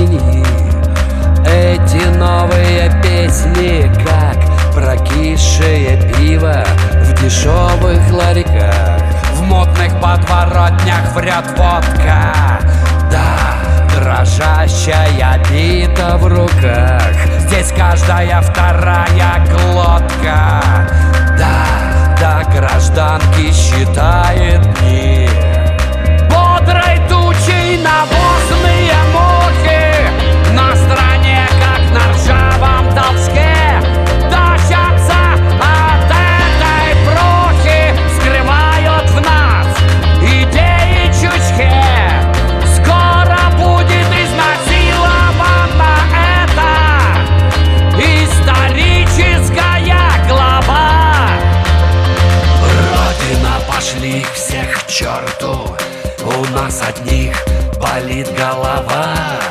времени. Эти новые песни, как прокисшее пиво в дешевых ларьках. В модных подворотнях врет водка, да, дрожащая бита в руках. Здесь каждая вторая глотка, да, до гражданки считает дни. Бодрой тучей навозные мухи на стороне, как на ржавом толчке, тащатся от этой прохи, скрывают в нас идеи чучхе. Скоро будет изнасилована эта историческая глава. Родина, пошли их всех к черту, у нас одних болит голова.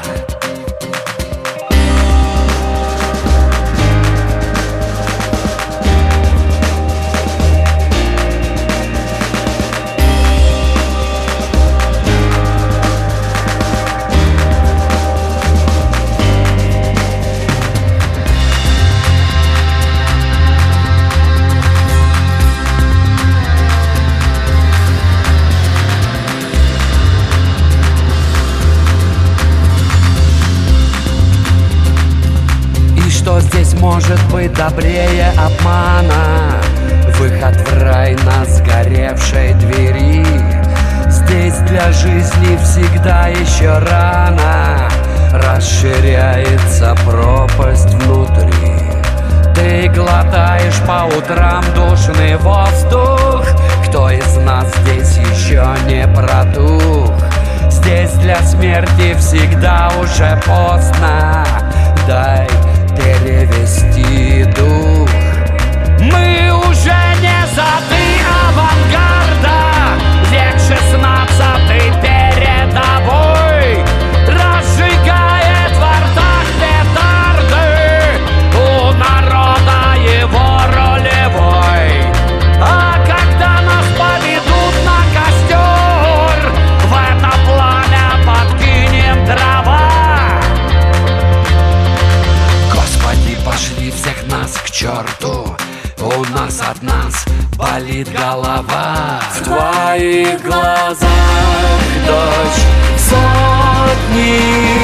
Что здесь может быть добрее обмана? Выход в рай на сгоревшей двери. Здесь для жизни всегда еще рано, расширяется пропасть внутри. Ты глотаешь по утрам душный воздух. Кто из нас здесь еще не протух? Здесь для смерти всегда уже поздно. Дай перевести дух. Мы уже не зады авангарда, век 16-й передовой разжигает в ртах петарды, у народа его ролевой. А когда нас поведут на костер, в это пламя подкинем дрова. Пошли всех нас к черту, у нас от нас болит голова. В твоих глазах дождь сотни